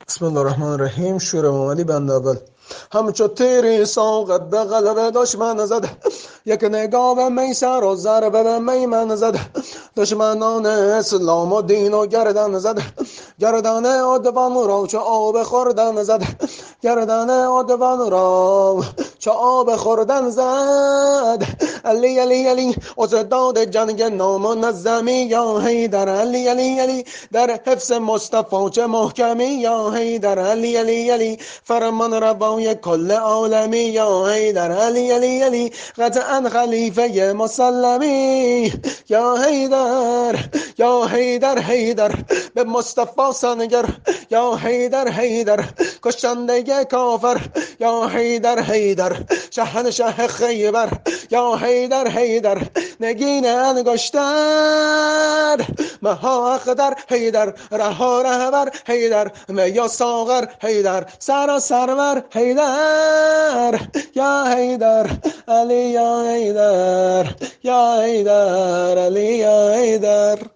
بسم الله الرحمن الرحیم. شور محمدی بند اول. همچو تیری ساقت به قلب دشمن زد، یک نگاه به می سر و ضربه به می من زد. دشمنان اسلام و دین و گردن زد، گردن عدوان را چو آب خوردن زد، گردن عدوان را چو آب خوردن زد. علی علی علی استاد جنگ نامنظمی یا حیدر، علی علی علی در حفظ مصطفی چه محکمی یا حیدر، علی علی علی فرمان روای کل عالمی یا حیدر، علی علی علی قطعا خلیفه مسلمی یا حیدر، یا حیدر حیدر به مصطفی سنگر، یا حیدر حیدر کشنده کافر، یا حیدر حیدر شهنشه خیبر، یا حیدر حیدر نگین انگشتر، مها اخدر حیدر رها رهبر حیدر یا ساغر حیدر سرا سرور حیدر، یا حیدر علی یا حیدر، یا حیدر علی یا حیدر.